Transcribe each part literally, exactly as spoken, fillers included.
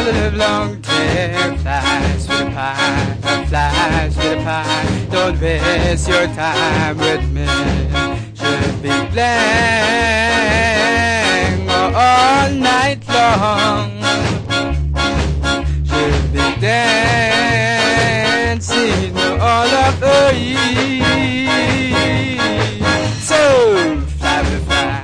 all the live long day. Flies with a pie, flies with a pie. Don't waste your time with me. Should be playing all night long. Should be dancing all of the eve. So fly with a fly.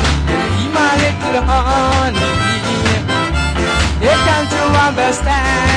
Honey, here can't you understand?